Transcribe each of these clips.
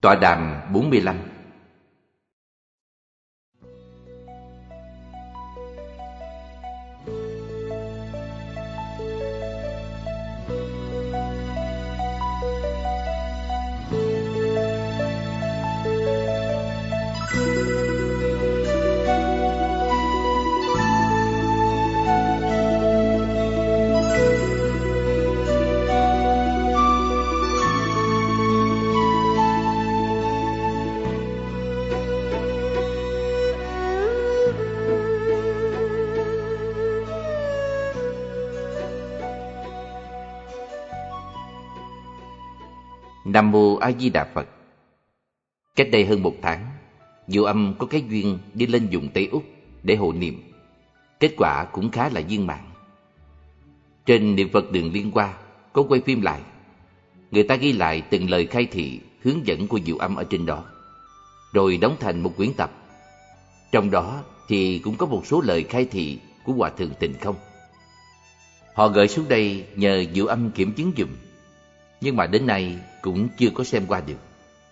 Tọa đàm 45. Nam Mô A Di Đà Phật. Cách đây hơn 1 tháng, Diệu Âm có cái duyên đi lên vùng Tây Úc để hộ niệm. Kết quả cũng khá là viên mãn. Trên Niệm Phật Đường Liên Hoa có quay phim lại. Người ta ghi lại từng lời khai thị, hướng dẫn của Diệu Âm ở trên đó, rồi đóng thành một quyển tập. Trong đó thì cũng có một số lời khai thị của Hòa Thượng Tịnh Không. Họ gửi xuống đây nhờ Diệu Âm kiểm chứng giùm, nhưng mà đến nay cũng chưa có xem qua được.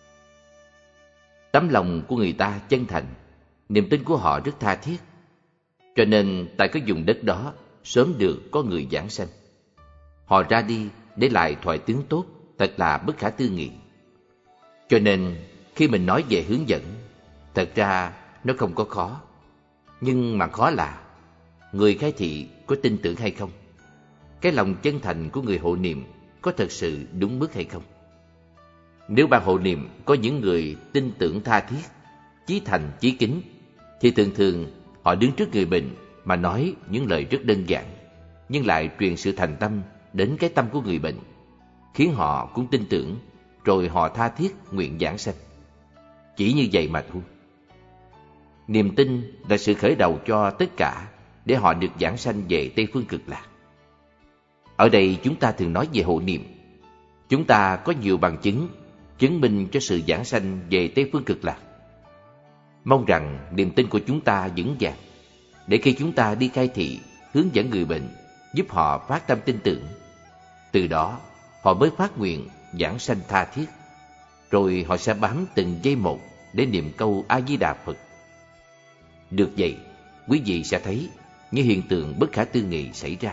Tấm lòng của người ta chân thành, niềm tin của họ rất tha thiết, cho nên tại cái vùng đất đó sớm được có người giảng sanh. Họ ra đi để lại thoại tướng tốt, thật là bất khả tư nghị. Cho nên khi mình nói về hướng dẫn, thật ra nó không có khó, nhưng mà khó là người khai thị có tin tưởng hay không, cái lòng chân thành của người hộ niệm có thật sự đúng mức hay không. Nếu ban hộ niệm có những người tin tưởng tha thiết, chí thành chí kính, thì thường thường họ đứng trước người bệnh mà nói những lời rất đơn giản, nhưng lại truyền sự thành tâm đến cái tâm của người bệnh, khiến họ cũng tin tưởng, rồi họ tha thiết nguyện giảng sanh. Chỉ như vậy mà thôi. Niềm tin là sự khởi đầu cho tất cả để họ được giảng sanh về Tây Phương Cực Lạc. Ở đây chúng ta thường nói về hộ niệm. Chúng ta có nhiều bằng chứng chứng minh cho sự giảng sanh về Tây Phương Cực Lạc. Mong rằng niềm tin của chúng ta vững vàng, để khi chúng ta đi khai thị, hướng dẫn người bệnh, giúp họ phát tâm tin tưởng. Từ đó họ mới phát nguyện giảng sanh tha thiết, rồi họ sẽ bám từng giây một để niệm câu A Di Đà Phật. Được vậy, quý vị sẽ thấy những hiện tượng bất khả tư nghị xảy ra.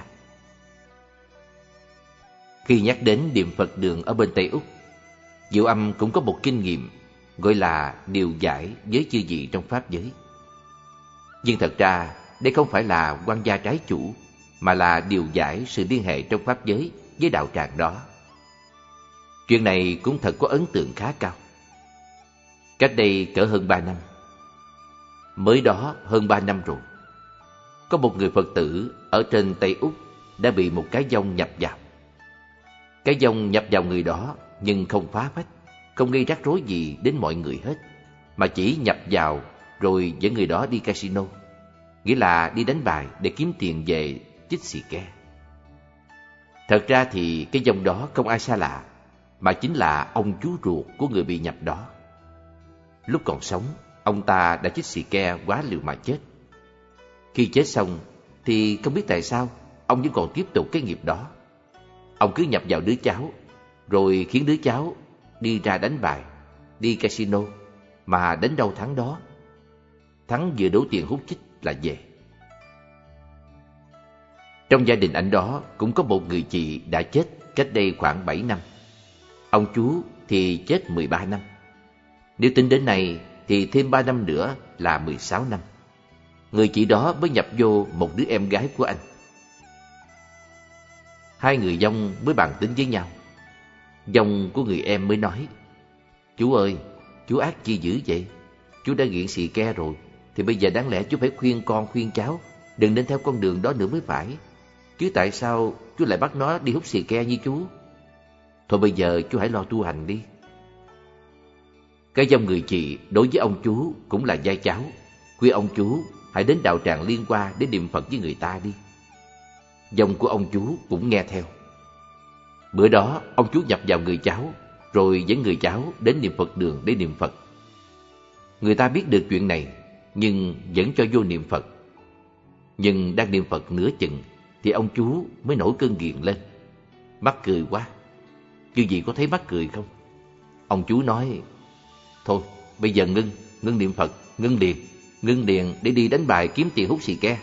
Khi nhắc đến Niệm Phật Đường ở bên Tây Úc, Diệu Âm cũng có một kinh nghiệm gọi là điều giải với chư vị trong Pháp giới. Nhưng thật ra đây không phải là quan gia trái chủ, mà là điều giải sự liên hệ trong Pháp giới với đạo tràng đó. Chuyện này cũng thật có ấn tượng khá cao. Cách đây cỡ hơn 3 năm, mới đó hơn 3 năm rồi, có một người Phật tử ở trên Tây Úc đã bị một cái vong nhập vào. Cái vong nhập vào người đó nhưng không phá phách, không gây rắc rối gì đến mọi người hết, mà chỉ nhập vào rồi dẫn người đó đi casino, nghĩa là đi đánh bài để kiếm tiền về chích xì ke. Thật ra thì cái vong đó không ai xa lạ, mà chính là ông chú ruột của người bị nhập đó. Lúc còn sống, ông ta đã chích xì ke quá liều mà chết. Khi chết xong thì không biết tại sao ông vẫn còn tiếp tục cái nghiệp đó. Ông cứ nhập vào đứa cháu, rồi khiến đứa cháu đi ra đánh bài, đi casino, mà đánh đâu thắng đó. Thắng vừa đủ tiền hút chích là về. Trong gia đình anh đó cũng có một người chị đã chết cách đây khoảng 7 năm. Ông chú thì chết 13 năm. Nếu tính đến nay thì thêm 3 năm nữa là 16 năm. Người chị đó mới nhập vô một đứa em gái của anh. Hai người vong mới bàn tính với nhau. Vong của người em mới nói: "Chú ơi, chú ác chi dữ vậy? Chú đã nghiện xì ke rồi, thì bây giờ đáng lẽ chú phải khuyên con khuyên cháu đừng nên theo con đường đó nữa mới phải. Chứ tại sao chú lại bắt nó đi hút xì ke như chú? Thôi bây giờ chú hãy lo tu hành đi." Cái vong người chị đối với ông chú cũng là vai cháu, khuyên ông chú hãy đến đạo tràng Liên Hoa để niệm Phật với người ta đi. Vong của ông chú cũng nghe theo. Bữa đó ông chú nhập vào người cháu, rồi dẫn người cháu đến Niệm Phật Đường để niệm Phật. Người ta biết được chuyện này nhưng vẫn cho vô niệm Phật. Nhưng đang niệm Phật nửa chừng thì ông chú mới nổi cơn ghiền lên. Mắc cười quá. Chứ gì có thấy mắc cười không? Ông chú nói: Thôi, bây giờ ngưng niệm Phật, ngưng liền để đi đánh bài kiếm tiền hút xì ke.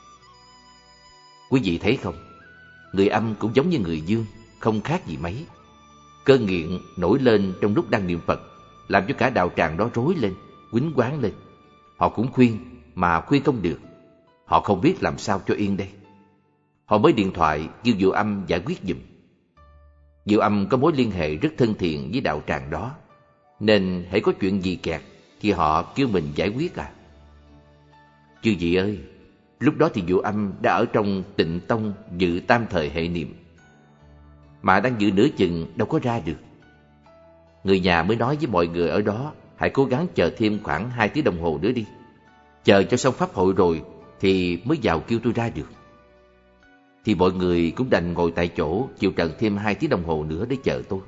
Quý vị thấy không, người âm cũng giống như người dương, không khác gì mấy. Cơn nghiện nổi lên trong lúc đang niệm Phật, làm cho cả đạo tràng đó rối lên, quýnh quáng lên. Họ cũng khuyên, mà khuyên không được. Họ không biết làm sao cho yên đây. Họ mới điện thoại kêu Diệu Âm giải quyết giùm. Diệu Âm có mối liên hệ rất thân thiện với đạo tràng đó, nên hễ có chuyện gì kẹt thì họ kêu mình giải quyết à. Chư vị ơi, lúc đó thì Diệu Âm đã ở trong Tịnh Tông dự tam thời hệ niệm, mà đang dự nửa chừng đâu có ra được. Người nhà mới nói với mọi người ở đó, hãy cố gắng chờ thêm khoảng 2 tiếng đồng hồ nữa đi. Chờ cho xong pháp hội rồi thì mới vào kêu tôi ra được. Thì mọi người cũng đành ngồi tại chỗ chịu trận thêm 2 tiếng đồng hồ nữa để chờ tôi.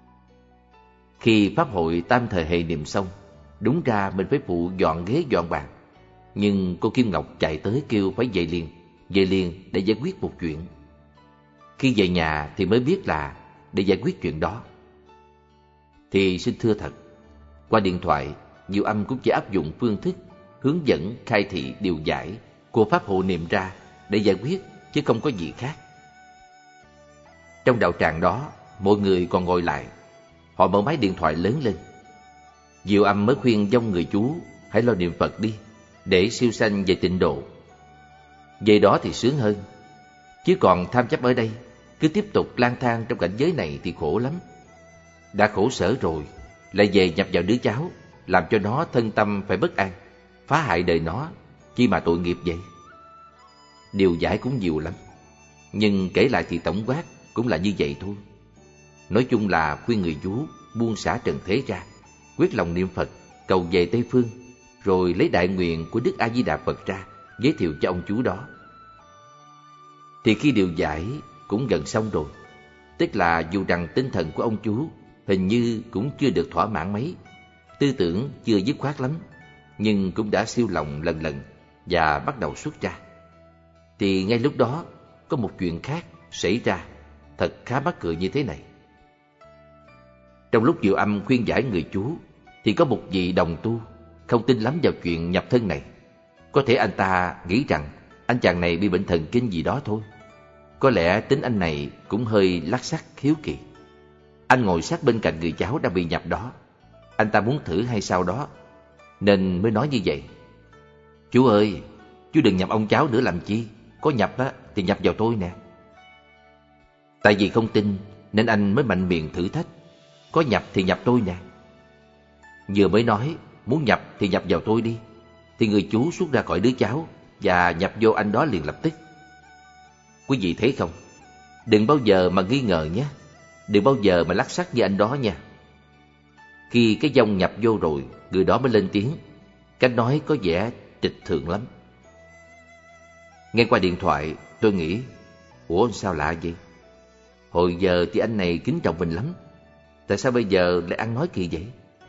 Khi pháp hội tam thời hệ niệm xong, đúng ra mình phải phụ dọn ghế dọn bàn. Nhưng cô Kim Ngọc chạy tới kêu phải về liền để giải quyết một chuyện. Khi về nhà thì mới biết là để giải quyết chuyện đó. Thì xin thưa thật, qua điện thoại, Diệu Âm cũng chỉ áp dụng phương thức hướng dẫn khai thị điều giải của pháp hộ niệm ra để giải quyết, chứ không có gì khác. Trong đạo tràng đó, mọi người còn ngồi lại. Họ mở máy điện thoại lớn lên. Diệu Âm mới khuyên dòng người chú hãy lo niệm Phật đi, để siêu sanh về tịnh độ. Về đó thì sướng hơn. Chứ còn tham chấp ở đây, cứ tiếp tục lang thang trong cảnh giới này thì khổ lắm. Đã khổ sở rồi, lại về nhập vào đứa cháu, làm cho nó thân tâm phải bất an, phá hại đời nó, chi mà tội nghiệp vậy. Điều giải cũng nhiều lắm, nhưng kể lại thì tổng quát cũng là như vậy thôi. Nói chung là khuyên người chú buông xả trần thế ra, quyết lòng niệm Phật, cầu về Tây Phương, rồi lấy đại nguyện của Đức A Di Đà Phật ra giới thiệu cho ông chú đó. Thì khi điều giải cũng gần xong rồi, tức là dù rằng tinh thần của ông chú hình như cũng chưa được thỏa mãn mấy, tư tưởng chưa dứt khoát lắm, nhưng cũng đã siêu lòng lần lần và bắt đầu xuất ra. Thì ngay lúc đó có một chuyện khác xảy ra, thật khá mắc cười như thế này. Trong lúc Diệu Âm khuyên giải người chú, thì có một vị đồng tu không tin lắm vào chuyện nhập thân này. Có thể anh ta nghĩ rằng anh chàng này bị bệnh thần kinh gì đó thôi. Có lẽ tính anh này cũng hơi lắc xắc hiếu kỳ. Anh ngồi sát bên cạnh người cháu đang bị nhập đó. Anh ta muốn thử hay sao đó, nên mới nói như vậy. Chú ơi, chú đừng nhập ông cháu nữa làm chi. Có nhập á thì nhập vào tôi nè. Tại vì không tin nên anh mới mạnh miệng thử thách. Có nhập thì nhập tôi nè. Vừa mới nói muốn nhập thì nhập vào tôi đi, thì người chú xuất ra khỏi đứa cháu và nhập vô anh đó liền lập tức. Quý vị thấy không, đừng bao giờ mà nghi ngờ nhé, đừng bao giờ mà lắc xắc như anh đó nha. Khi cái dòng nhập vô rồi, người đó mới lên tiếng. Cách nói có vẻ trịch thượng lắm. Nghe qua điện thoại, tôi nghĩ, ủa sao lạ vậy? Hồi giờ thì anh này kính trọng mình lắm, tại sao bây giờ lại ăn nói kỳ vậy?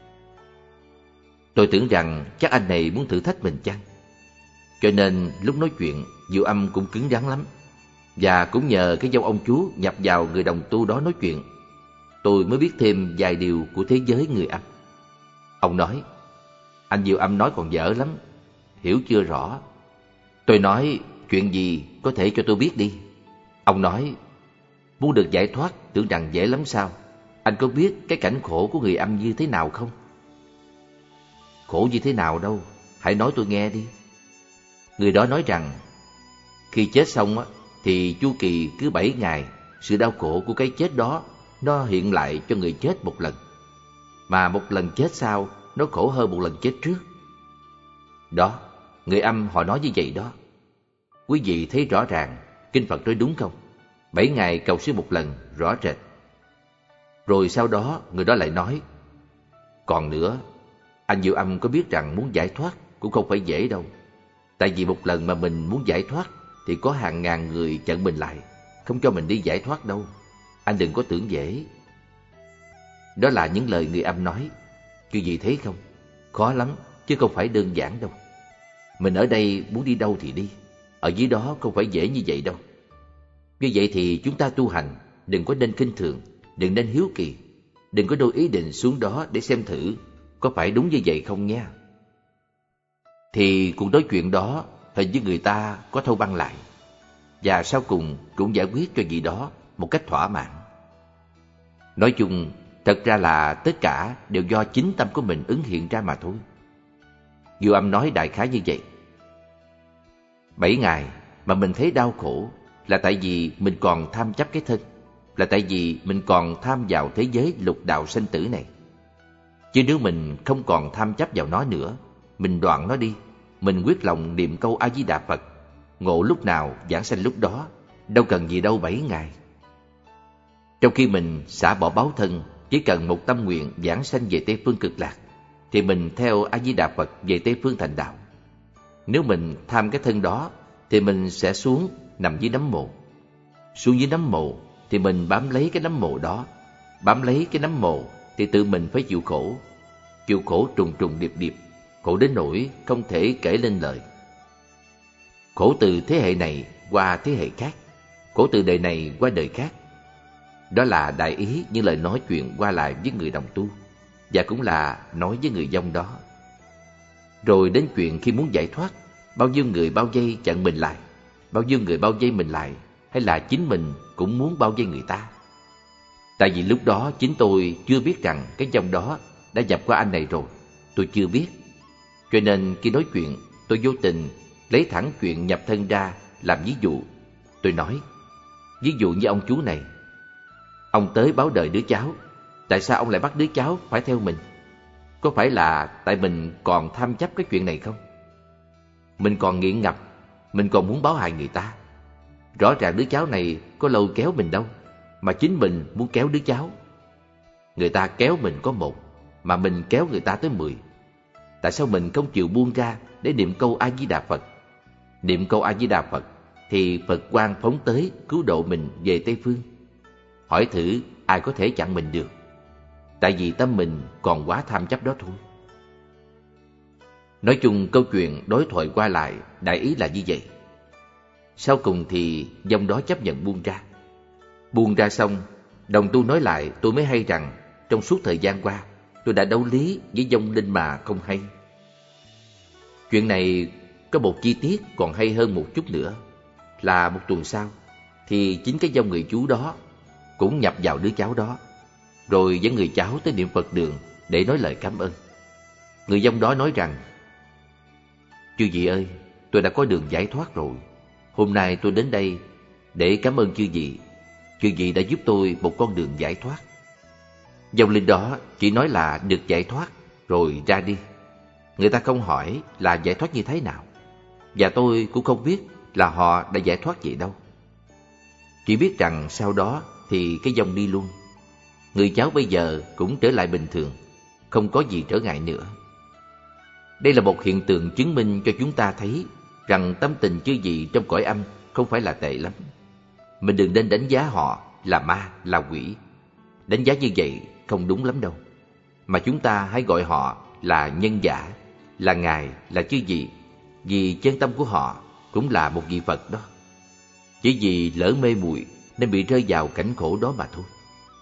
Tôi tưởng rằng chắc anh này muốn thử thách mình chăng? Cho nên lúc nói chuyện, Diệu Âm cũng cứng rắn lắm. Và cũng nhờ cái dâu ông chú nhập vào người đồng tu đó nói chuyện, tôi mới biết thêm vài điều của thế giới người âm. Ông nói, anh Diệu Âm nói còn dở lắm, hiểu chưa rõ. Tôi nói, chuyện gì có thể cho tôi biết đi. Ông nói, muốn được giải thoát tưởng rằng dễ lắm sao? Anh có biết cái cảnh khổ của người âm như thế nào không? Khổ như thế nào đâu, hãy nói tôi nghe đi. Người đó nói rằng, khi chết xong á, thì chu kỳ cứ 7 ngày, sự đau khổ của cái chết đó nó hiện lại cho người chết một lần. Mà một lần chết sau, nó khổ hơn một lần chết trước. Đó, người âm họ nói như vậy đó. Quý vị thấy rõ ràng, Kinh Phật nói đúng không? 7 ngày cầu siêu một lần, rõ rệt. Rồi sau đó, người đó lại nói, còn nữa, anh Diệu Âm có biết rằng muốn giải thoát cũng không phải dễ đâu. Tại vì một lần mà mình muốn giải thoát thì có hàng ngàn người chặn mình lại, không cho mình đi giải thoát đâu. Anh đừng có tưởng dễ. Đó là những lời người âm nói. Chứ gì thấy không? Khó lắm, chứ không phải đơn giản đâu. Mình ở đây muốn đi đâu thì đi, ở dưới đó không phải dễ như vậy đâu. Như vậy thì chúng ta tu hành, đừng có nên khinh thường, đừng nên hiếu kỳ, đừng có đôi ý định xuống đó để xem thử có phải đúng như vậy không nha? Thì cuộc nói chuyện đó hình như người ta có thâu băng lại, và sau cùng cũng giải quyết cho vị đó một cách thỏa mãn. Nói chung, thật ra là tất cả đều do chính tâm của mình ứng hiện ra mà thôi. Dư Âm nói đại khái như vậy. 7 ngày mà mình thấy đau khổ là tại vì mình còn tham chấp cái thân, là tại vì mình còn tham vào thế giới lục đạo sanh tử này. Chứ nếu mình không còn tham chấp vào nó nữa, mình đoạn nó đi, mình quyết lòng niệm câu A Di Đà Phật, ngộ lúc nào giảng sanh lúc đó, đâu cần gì đâu 7 ngày. Trong khi mình xả bỏ báo thân, chỉ cần một tâm nguyện giảng sanh về Tây Phương Cực Lạc, thì mình theo A Di Đà Phật về Tây Phương thành đạo. Nếu mình tham cái thân đó, thì mình sẽ xuống nằm dưới nấm mồ. Xuống dưới nấm mồ thì mình bám lấy cái nấm mồ đó, bám lấy cái nấm mồ thì tự mình phải chịu khổ. Chịu khổ trùng trùng điệp điệp, khổ đến nỗi không thể kể lên lời. Khổ từ thế hệ này qua thế hệ khác, khổ từ đời này qua đời khác. Đó là đại ý những lời nói chuyện qua lại với người đồng tu, và cũng là nói với người vong đó. Rồi đến chuyện khi muốn giải thoát, bao nhiêu người bao vây chặn mình lại, bao nhiêu người bao vây mình lại, hay là chính mình cũng muốn bao vây người ta. Tại vì lúc đó chính tôi chưa biết rằng cái vong đó đã nhập qua anh này rồi, tôi chưa biết. Cho nên khi nói chuyện, tôi vô tình lấy thẳng chuyện nhập thân ra làm ví dụ. Tôi nói, ví dụ như ông chú này, ông tới báo đời đứa cháu, tại sao ông lại bắt đứa cháu phải theo mình? Có phải là tại mình còn tham chấp cái chuyện này không? Mình còn nghiện ngập, mình còn muốn báo hại người ta. Rõ ràng đứa cháu này có lôi kéo mình đâu, mà chính mình muốn kéo đứa cháu. Người ta kéo mình có 1, mà mình kéo người ta tới 10. Tại sao mình không chịu buông ra để niệm câu A Di Đà Phật? Niệm câu A Di Đà Phật thì Phật quang phóng tới cứu độ mình về Tây Phương. Hỏi thử ai có thể chặn mình được? Tại vì tâm mình còn quá tham chấp đó thôi. Nói chung câu chuyện đối thoại qua lại đại ý là như vậy. Sau cùng thì vong đó chấp nhận buông ra. Buông ra xong, đồng tu nói lại tôi mới hay rằng trong suốt thời gian qua tôi đã đấu lý với vong linh mà không hay. Chuyện này có một chi tiết còn hay hơn một chút nữa, là một tuần sau thì chính cái vong người chú đó cũng nhập vào đứa cháu đó, rồi dẫn người cháu tới niệm Phật đường để nói lời cảm ơn. Người vong đó nói rằng, chư vị ơi, tôi đã có đường giải thoát rồi. Hôm nay tôi đến đây để cảm ơn chư vị. Chư vị đã giúp tôi một con đường giải thoát. Vong linh đó chỉ nói là được giải thoát rồi ra đi. Người ta không hỏi là giải thoát như thế nào, và tôi cũng không biết là họ đã giải thoát gì đâu. Chỉ biết rằng sau đó thì cái vong đi luôn. Người cháu bây giờ cũng trở lại bình thường, không có gì trở ngại nữa. Đây là một hiện tượng chứng minh cho chúng ta thấy rằng tâm tình chư vị trong cõi âm không phải là tệ lắm. Mình đừng nên đánh giá họ là ma, là quỷ. Đánh giá như vậy không đúng lắm đâu. Mà chúng ta hãy gọi họ là nhân giả, là ngài, là chư vị, vì chân tâm của họ cũng là một vị Phật đó. Chỉ vì lỡ mê muội nên bị rơi vào cảnh khổ đó mà thôi.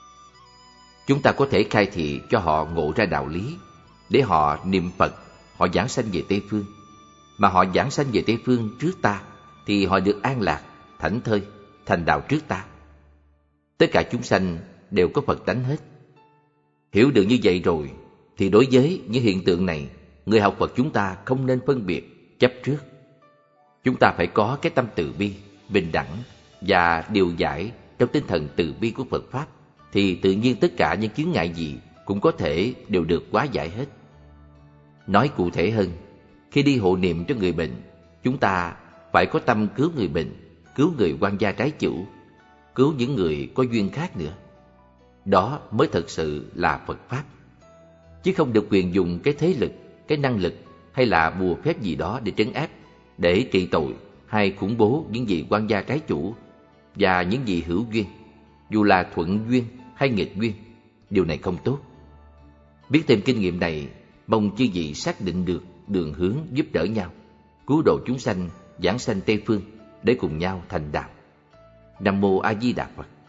Chúng ta có thể khai thị cho họ ngộ ra đạo lý, để họ niệm Phật, họ giảng sanh về Tây Phương. Mà họ giảng sanh về Tây Phương trước ta, thì họ được an lạc, thảnh thơi, thành đạo trước ta. Tất cả chúng sanh đều có Phật tánh hết. Hiểu được như vậy rồi, thì đối với những hiện tượng này, người học Phật chúng ta không nên phân biệt, chấp trước. Chúng ta phải có cái tâm từ bi, bình đẳng và điều giải trong tinh thần từ bi của Phật Pháp, thì tự nhiên tất cả những chướng ngại gì cũng có thể đều được hóa giải hết. Nói cụ thể hơn, khi đi hộ niệm cho người bệnh, chúng ta phải có tâm cứu người bệnh, cứu người quan gia trái chủ, cứu những người có duyên khác nữa. Đó mới thật sự là Phật Pháp. Chứ không được quyền dùng cái thế lực, cái năng lực hay là bùa phép gì đó để trấn áp, để trị tội hay khủng bố những vị quan gia trái chủ và những vị hữu duyên, dù là thuận duyên hay nghịch duyên. Điều này không tốt. Biết thêm kinh nghiệm này, mong chư vị xác định được đường hướng giúp đỡ nhau, cứu độ chúng sanh, giảng sanh Tây Phương để cùng nhau thành đạo. Nam mô A Di Đà Phật.